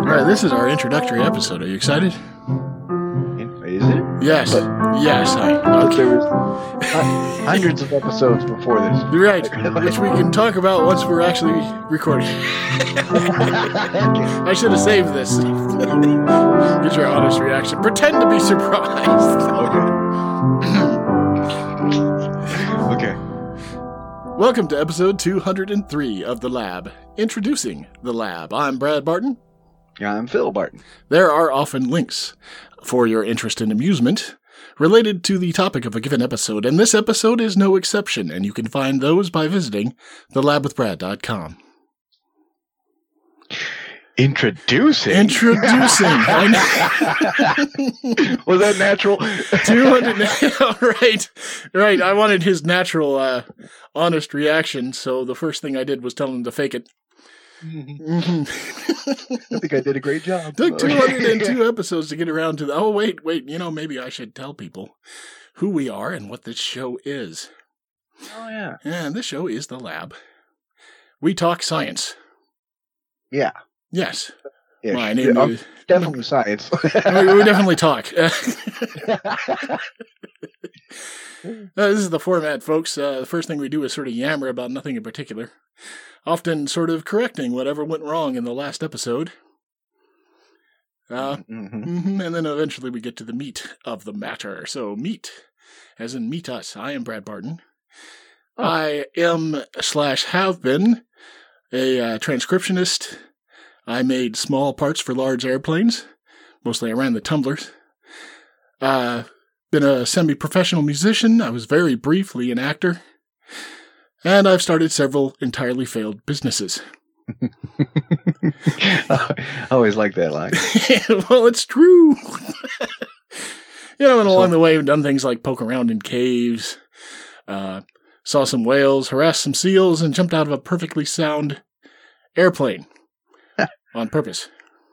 right, this is our introductory episode. Are you excited? Is it? Yes. Yes. There was hundreds of episodes before this. Right, which we can talk about once we're actually recording. I should have saved this. Get your honest reaction. Pretend to be surprised. Okay. Welcome to episode 203 of The Lab. Introducing The Lab. I'm Brad Barton. Yeah, I'm Phil Barton. There are often links for your interest and amusement related to the topic of a given episode, and this episode is no exception, and you can find those by visiting thelabwithbrad.com. Introducing. I know. Was that natural? 200. Right. I wanted his natural, honest reaction, so the first thing I did was tell him to fake it. I think I did a great job. Took 202 episodes to get around to the. Oh, wait. Maybe I should tell people who we are and what this show is. Oh, yeah. And this show is The Lab. We talk science. Yeah. Yes. Yeah, My name is definitely science. we definitely talk. This is the format, folks. The first thing we do is sort of yammer about nothing in particular, often sort of correcting whatever went wrong in the last episode. And then eventually we get to the meat of the matter. So meat, as in meet us. I am Brad Barton. Oh. I am / have been a transcriptionist. I made small parts for large airplanes. Mostly I ran the tumblers. Been a semi-professional musician. I was very briefly an actor. And I've started several entirely failed businesses. I always like that line. Well, it's true. And along the way, we've done things like poke around in caves, saw some whales, harassed some seals, and jumped out of a perfectly sound airplane on purpose.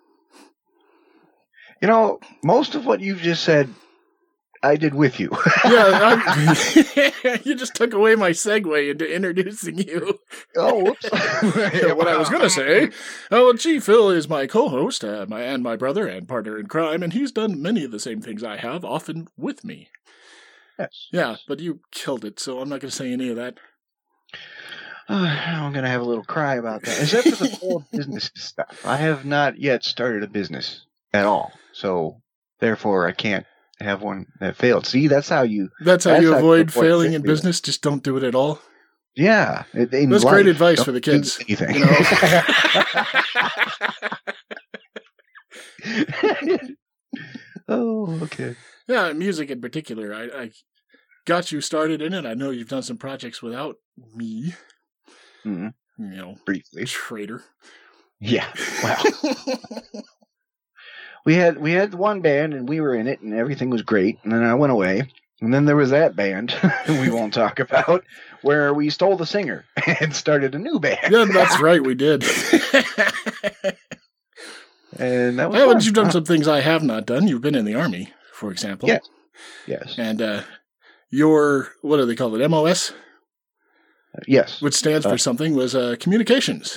Most of what you've just said, I did with you. You just took away my segue into introducing you. Oh, whoops. What I was going to say, G. Phil is my co-host, and my brother and partner in crime, and he's done many of the same things I have, often with me. Yes. Yeah, but you killed it, so I'm not going to say any of that. I'm going to have a little cry about that. Except for the whole business stuff. I have not yet started a business at all, so therefore I can't have one that failed. See, that's how you avoid failing in business. Just don't do it at all. Yeah, that's great advice for the kids. Anything. Oh, okay. Yeah, music in particular. I got you started in it. I know you've done some projects without me. Mm-hmm. Briefly. Traitor. Yeah. Wow. We had one band and we were in it and everything was great, and then I went away, and then there was that band we won't talk about where we stole the singer and started a new band. Yeah, that's right, we did. And that was fun. You've done some things I have not done. You've been in the Army, for example. Yes. And your, what do they call it, MOS? Yes. Which stands for something, was communications.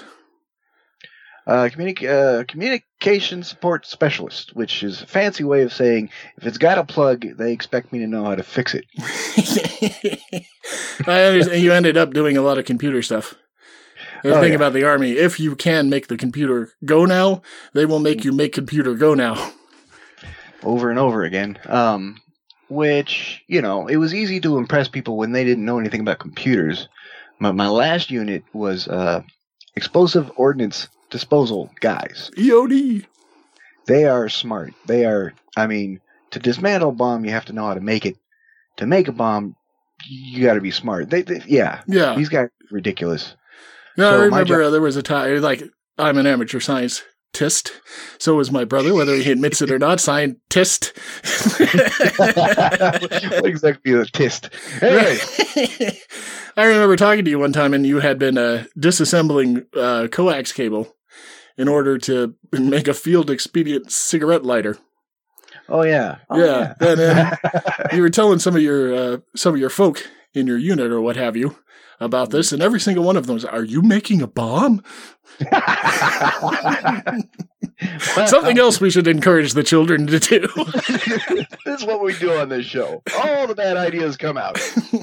Communication support specialist, which is a fancy way of saying if it's got a plug, they expect me to know how to fix it. I understand. You ended up doing a lot of computer stuff. The thing about the Army, if you can make the computer go now, they will make you make computer go now. Over and over again. Which, it was easy to impress people when they didn't know anything about computers. My last unit was explosive ordnance disposal guys. EOD. They are smart. They are, to dismantle a bomb, you have to know how to make it. To make a bomb, you got to be smart. Yeah. These guys are ridiculous. Yeah, so I remember there was a time, I'm an amateur scientist. So was my brother, whether he admits it or not, scientist. What exactly is a tist? Anyway. I remember talking to you one time, and you had been disassembling coax cable in order to make a field expedient cigarette lighter. Oh yeah. And you were telling some of your folk in your unit or what have you about this, and every single one of them was, "Are you making a bomb?" Something else we should encourage the children to do. This is what we do on this show. All the bad ideas come out.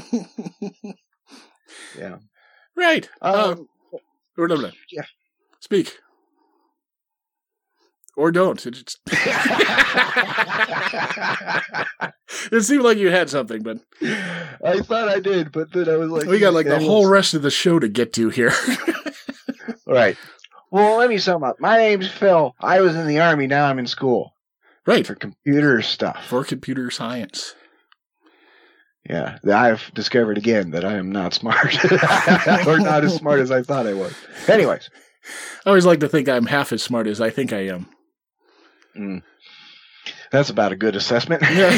Yeah. Right. Or no. Yeah. Speak. Or don't. It seemed like you had something, but I thought I did, but then I was like, we got like the whole rest of the show to get to here. Right. Well, let me sum up. My name's Phil. I was in the Army. Now I'm in school. Right. For computer stuff. For computer science. Yeah. I've discovered again that I am not smart. Or not as smart as I thought I was. Anyways. I always like to think I'm half as smart as I think I am. That's about a good assessment.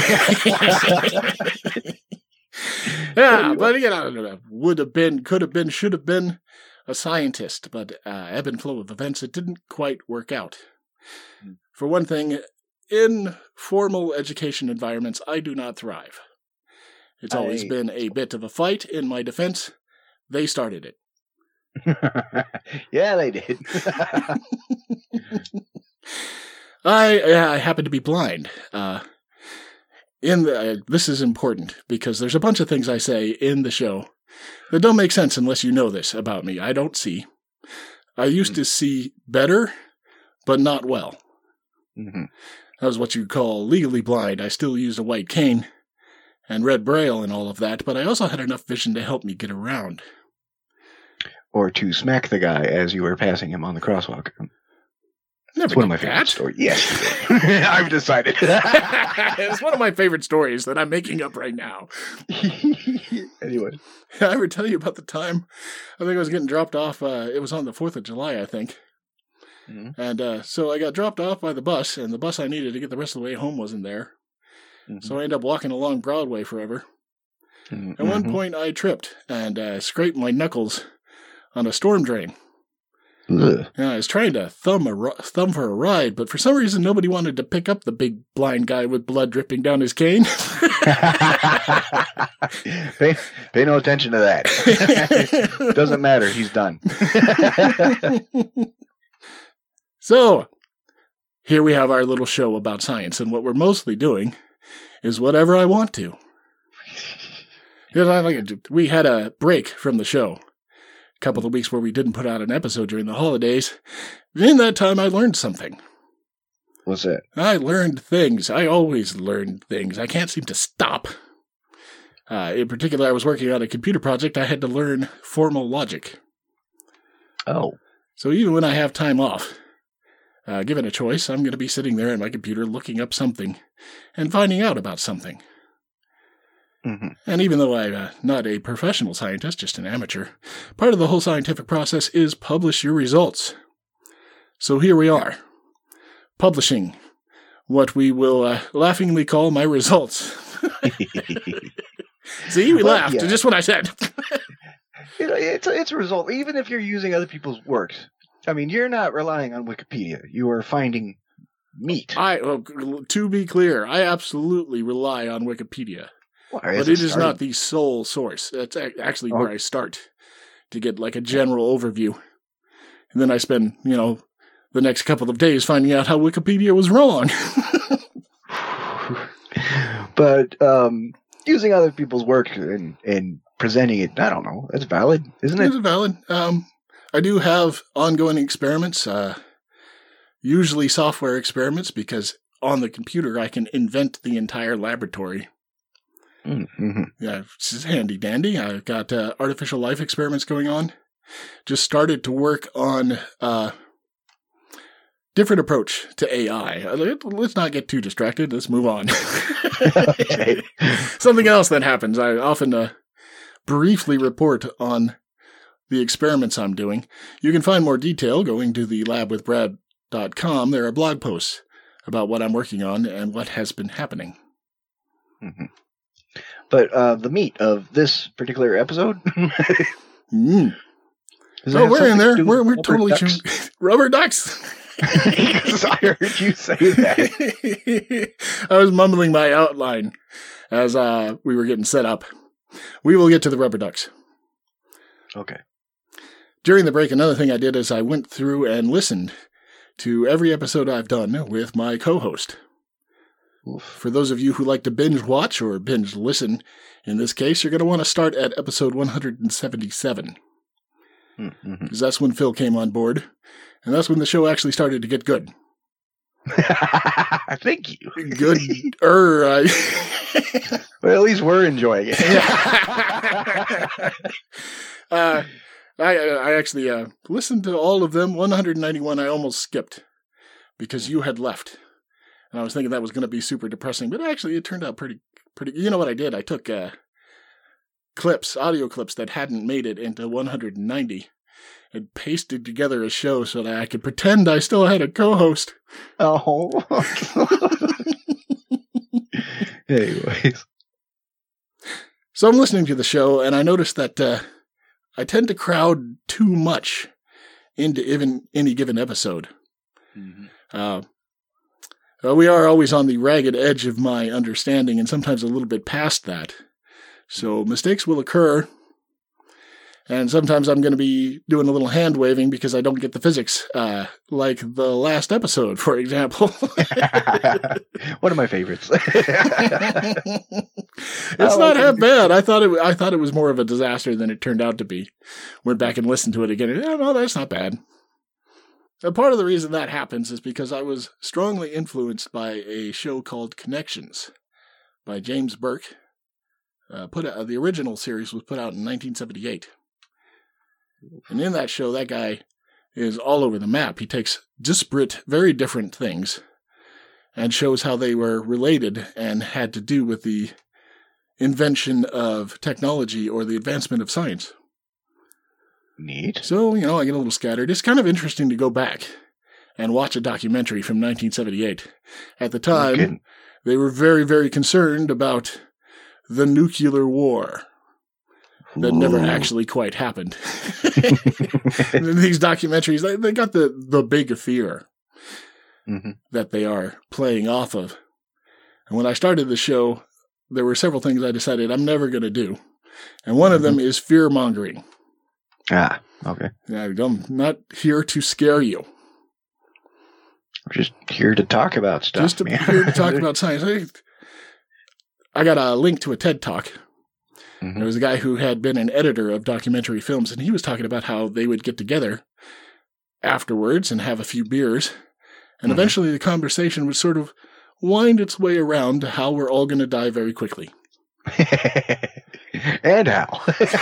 Yeah, but would have been, could have been, should have been a scientist, but ebb and flow of events, it didn't quite work out. For one thing, in formal education environments, I do not thrive. It's always been a bit of a fight. In my defense, they started it. Yeah, they did. I happen to be blind. This is important because there's a bunch of things I say in the show that don't make sense unless you know this about me. I don't see. I used to see better, but not well. Mm-hmm. That was what you call legally blind. I still used a white cane and read Braille and all of that, but I also had enough vision to help me get around. Or to smack the guy as you were passing him on the crosswalk. Never it's one of my favorite stories. Yes, I've decided. It's one of my favorite stories that I'm making up right now. Anyway. Did I ever tell you about the time I think I was getting dropped off? It was on the 4th of July, I think. Mm-hmm. And so I got dropped off by the bus, and the bus I needed to get the rest of the way home wasn't there. Mm-hmm. So I ended up walking along Broadway forever. Mm-hmm. At one point, I tripped and scraped my knuckles on a storm drain. Ugh. Yeah, I was trying to thumb for a ride, but for some reason nobody wanted to pick up the big blind guy with blood dripping down his cane. Pay no attention to that. Doesn't matter. He's done. So, here we have our little show about science, and what we're mostly doing is whatever I want to. We had a break from the show. Couple of weeks where we didn't put out an episode during the holidays. In that time, I learned something. What's that? I learned things. I always learn things. I can't seem to stop. In particular, I was working on a computer project. I had to learn formal logic. Oh. So even when I have time off, given a choice, I'm going to be sitting there at my computer looking up something and finding out about something. Mm-hmm. And even though I'm not a professional scientist, just an amateur, part of the whole scientific process is publish your results. So here we are, publishing what we will laughingly call my results. See, we laughed just when I said. It's a result. Even if you're using other people's works, I mean, you're not relying on Wikipedia. You are finding meat. To be clear, I absolutely rely on Wikipedia. But it is not the sole source. That's actually where I start to get like a general overview. And then I spend, the next couple of days finding out how Wikipedia was wrong. But using other people's work and presenting it, I don't know. That's valid, isn't it? It's valid. I do have ongoing experiments, usually software experiments, because on the computer I can invent the entire laboratory. Mm-hmm. Yeah, it's handy dandy. I've got artificial life experiments going on. Just started to work on different approach to AI. Let's not get too distracted. Let's move on. Okay. Something else that happens. I often briefly report on the experiments I'm doing. You can find more detail going to the labwithbrad.com. There are blog posts about what I'm working on and what has been happening. Mm-hmm. But the meat of this particular episode. So we're in there. We're totally rubber ducks. Because I heard you say that. I was mumbling my outline as we were getting set up. We will get to the rubber ducks. Okay. During the break, another thing I did is I went through and listened to every episode I've done with my co-host. Oof. For those of you who like to binge watch or binge listen, in this case, you're going to want to start at episode 177. Because that's when Phil came on board, and that's when the show actually started to get good. Thank you. Good. Well, at least we're enjoying it. I actually listened to all of them. 191 I almost skipped because you had left. And I was thinking that was going to be super depressing, but actually it turned out pretty. You know what I did? I took audio clips that hadn't made it into 190 and pasted together a show so that I could pretend I still had a co-host. Oh. Anyways. So I'm listening to the show, and I noticed that I tend to crowd too much into any given episode. We are always on the ragged edge of my understanding, and sometimes a little bit past that. So mistakes will occur, and sometimes I'm going to be doing a little hand-waving because I don't get the physics, like the last episode, for example. One of my favorites. It's not half bad. I thought it was more of a disaster than it turned out to be. Went back and listened to it again. No, that's not bad. And part of the reason that happens is because I was strongly influenced by a show called Connections by James Burke. The original series was put out in 1978. And in that show, that guy is all over the map. He takes disparate, very different things and shows how they were related and had to do with the invention of technology or the advancement of science. Neat. So, I get a little scattered. It's kind of interesting to go back and watch a documentary from 1978. At the time, they were very, very concerned about the nuclear war that never actually quite happened. These documentaries, they got the big fear that they are playing off of. And when I started the show, there were several things I decided I'm never going to do. And one of them is fear-mongering. Ah, okay. I'm not here to scare you. We're just here to talk about stuff. Here to talk about science. I got a link to a TED Talk. There was a guy who had been an editor of documentary films, and he was talking about how they would get together afterwards and have a few beers. And eventually the conversation would sort of wind its way around to how we're all going to die very quickly. And how.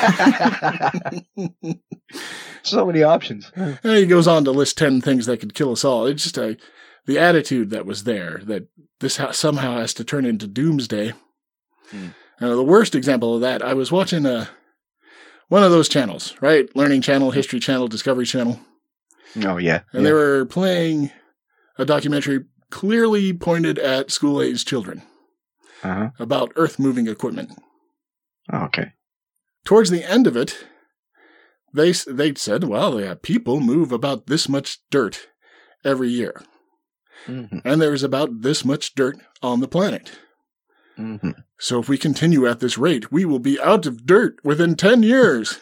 So many options. And he goes on to list 10 things that could kill us all. It's just the attitude that was there, that this somehow has to turn into doomsday. The worst example of that, I was watching one of those channels, right? Learning Channel, History Channel, Discovery Channel. Oh, yeah. And they were playing a documentary clearly pointed at school-aged children about earth-moving equipment. Oh, okay. Towards the end of it, they said, well, people move about this much dirt every year. And there's about this much dirt on the planet. So if we continue at this rate, we will be out of dirt within 10 years.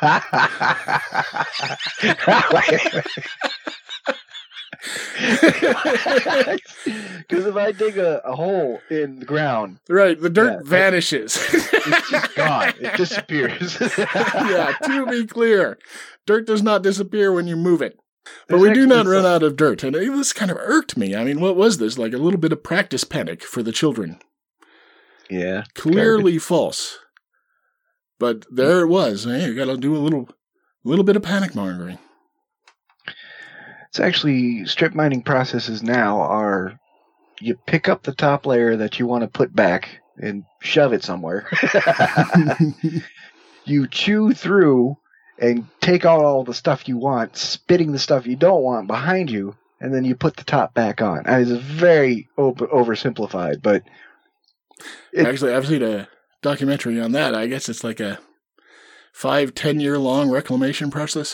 Because if I dig a hole in the ground... Right, the dirt vanishes. It's just gone. It disappears. To be clear, dirt does not disappear when you move it. But we do not run out of dirt. And this kind of irked me. I mean, what was this? Like a little bit of practice panic for the children. Yeah. Clearly false. But there it was. Hey, you got to do a little bit of panic mongering. It's actually, strip mining processes now are, you pick up the top layer that you want to put back and shove it somewhere. You chew through and take out all the stuff you want, spitting the stuff you don't want behind you, and then you put the top back on. I mean, it's very oversimplified, but... Actually, I've seen a documentary on that. I guess it's like a 5-10 year long reclamation process.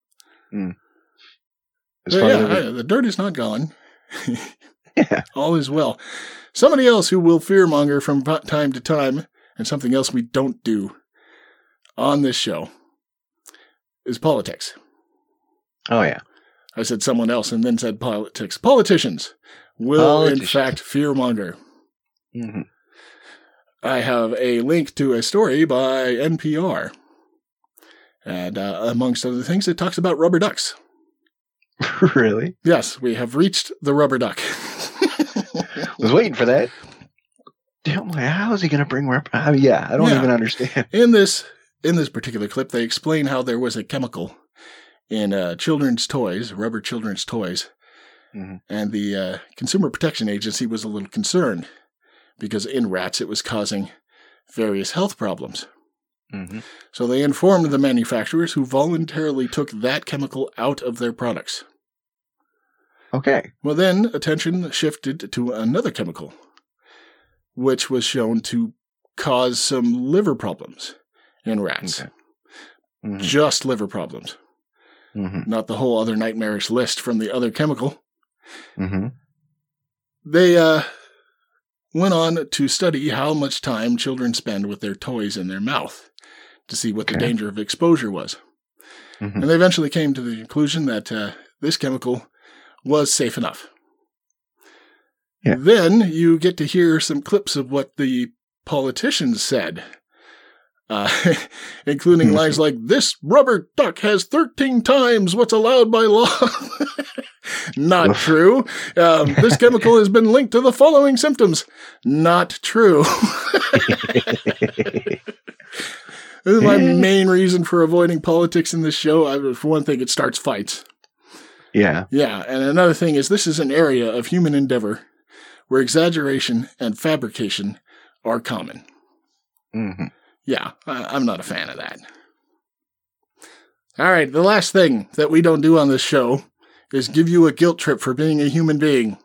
The dirt is not gone. All is well. Somebody else who will fearmonger from time to time, and something else we don't do on this show, is politics. Oh, yeah. I said someone else and then said politics. Politicians will, in fact, fearmonger. Mm-hmm. I have a link to a story by NPR. And amongst other things, it talks about rubber ducks. Really? Yes, we have reached the rubber duck. Was waiting for that. Damn, how is he going to bring rubber? I don't even understand. In this particular clip, they explain how there was a chemical in children's toys, rubber children's toys, mm-hmm. and the Consumer Protection Agency was a little concerned because in rats it was causing various health problems. Mm-hmm. So they informed the manufacturers, who voluntarily took that chemical out of their products. Okay. Well, then attention shifted to another chemical, which was shown to cause some liver problems in rats. Okay. Mm-hmm. Just liver problems. Mm-hmm. Not the whole other nightmarish list from the other chemical. Mm-hmm. They went on to study how much time children spend with their toys in their mouth to see what the danger of exposure was. Mm-hmm. And they eventually came to the conclusion that this chemical was safe enough. Yeah. Then you get to hear some clips of what the politicians said, including lines like, "This rubber duck has 13 times what's allowed by law." Not true. This chemical has been linked to the following symptoms. Not true. This is my main reason for avoiding politics in this show. For one thing, it starts fights. Yeah. Yeah, and another thing is this is an area of human endeavor where exaggeration and fabrication are common. Mm-hmm. Yeah, I'm not a fan of that. All right, the last thing that we don't do on this show is give you a guilt trip for being a human being.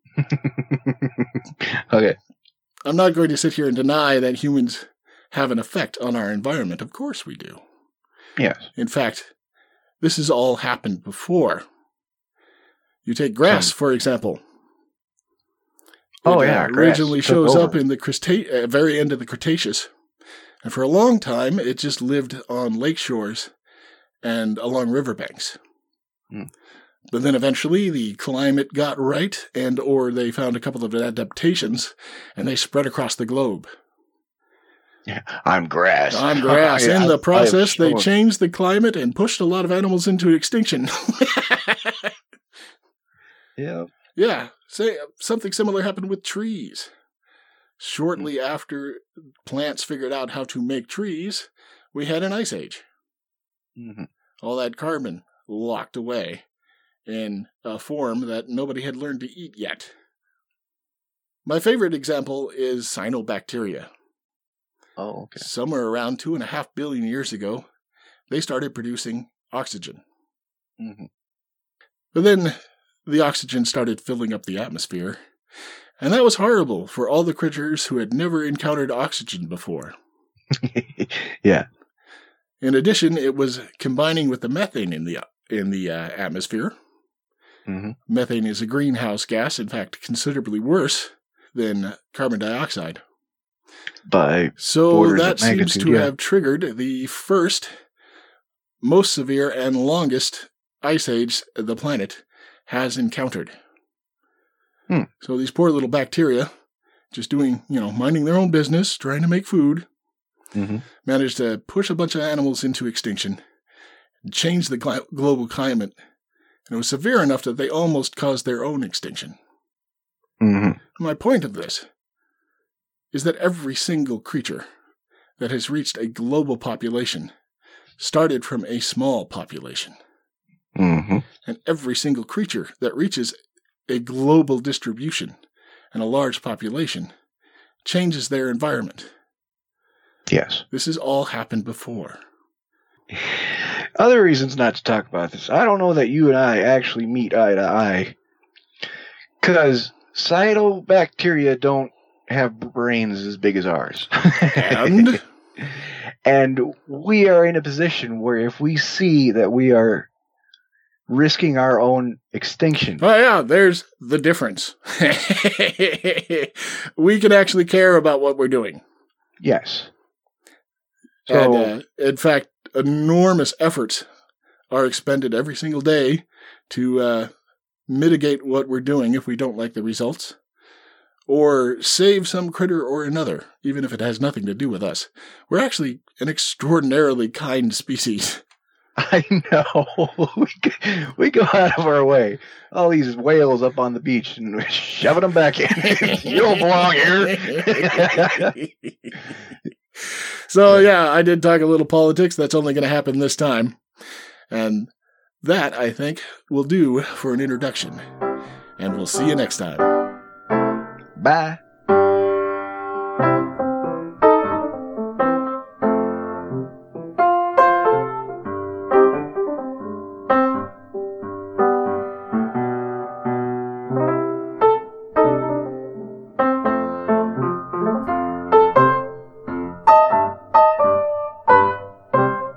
Okay. I'm not going to sit here and deny that humans have an effect on our environment. Of course we do. Yes. In fact, this has all happened before. You take grass, for example. It originally shows up in the very end of the Cretaceous. And for a long time, it just lived on lake shores and along riverbanks. Mm. But then eventually the climate got right, or they found a couple of adaptations, and they spread across the globe. Yeah, I'm grass. I'm grass. In the process, they changed the climate and pushed a lot of animals into extinction. Yeah. Yeah. Say something similar happened with trees. Shortly after plants figured out how to make trees, we had an ice age. Mm-hmm. All that carbon locked away in a form that nobody had learned to eat yet. My favorite example is cyanobacteria. Oh, okay. Somewhere around 2.5 billion years ago, they started producing oxygen. Mm-hmm. But then the oxygen started filling up the atmosphere, and that was horrible for all the creatures who had never encountered oxygen before. Yeah. In addition, it was combining with the methane in the atmosphere. Mm-hmm. Methane is a greenhouse gas, in fact, considerably worse than carbon dioxide. So that seems to have triggered the first, most severe, and longest ice age the planet has encountered. So these poor little bacteria, just doing, minding their own business, trying to make food, managed to push a bunch of animals into extinction, change the global climate, and it was severe enough that they almost caused their own extinction. Mm-hmm. My point of this is that every single creature that has reached a global population started from a small population. Mm-hmm. And every single creature that reaches a global distribution and a large population changes their environment. Yes. This has all happened before. Other reasons not to talk about this. I don't know that you and I actually meet eye to eye. Because cyanobacteria don't have brains as big as ours. And? And we are in a position where if we see that we are risking our own extinction. Oh, yeah, there's the difference. We can actually care about what we're doing. Yes. So, And, in fact, enormous efforts are expended every single day to mitigate what we're doing if we don't like the results, or save some critter or another, even if it has nothing to do with us. We're actually an extraordinarily kind species. I know. We go out of our way. All these whales up on the beach and we're shoving them back in. You don't belong here. So, yeah, I did talk a little politics. That's only going to happen this time. And that, I think, will do for an introduction. And we'll see you next time. Bye.